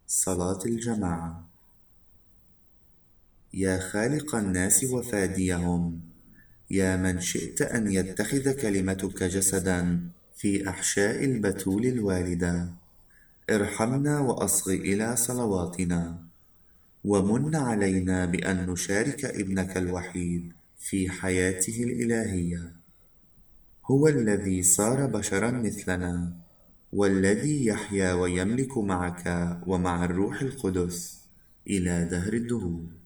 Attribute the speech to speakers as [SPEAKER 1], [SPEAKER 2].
[SPEAKER 1] صلاة الجماعة. يا خالق الناس وفاديهم، يا من شئت أن يتخذ كلمتك جسدا في أحشاء البتول الوالدة، ارحمنا وأصغ إلى صلواتنا، ومن علينا بأن نشارك ابنك الوحيد في حياته الإلهية. هو الذي صار بشرا مثلنا، والذي يحيا ويملك معك ومع الروح القدس إلى دهر الدهور.